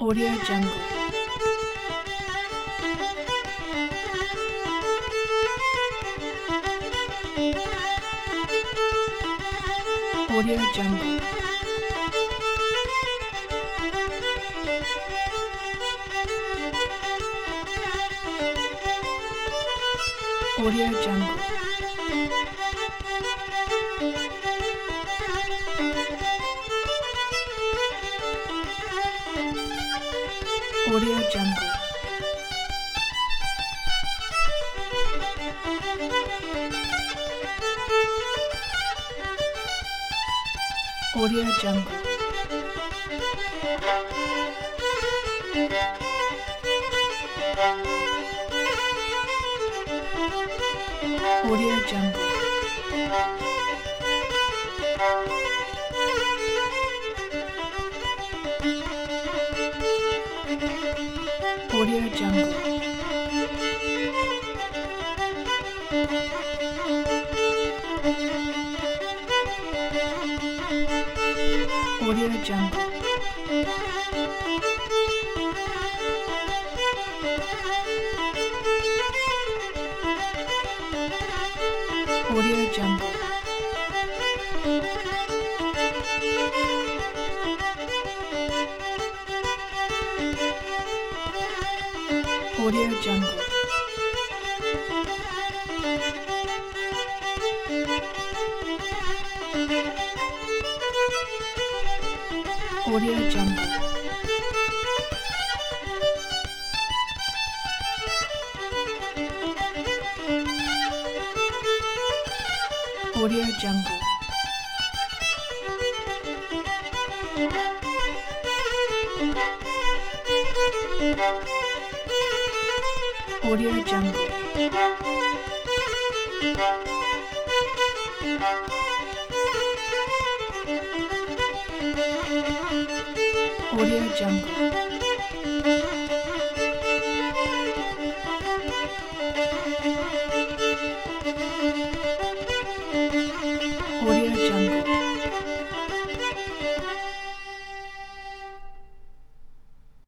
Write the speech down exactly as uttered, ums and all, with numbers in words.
Audio Jungle. Audio Jungle. Audio Jungle. Audio Jungle. Audio Jungle. Audio Jungle. Audio Jungle. Audio Jungle. Audio Jungle. Audio Jungle. Audio Jungle. Audio Jungle. Audio Jungle. Audio Jungle.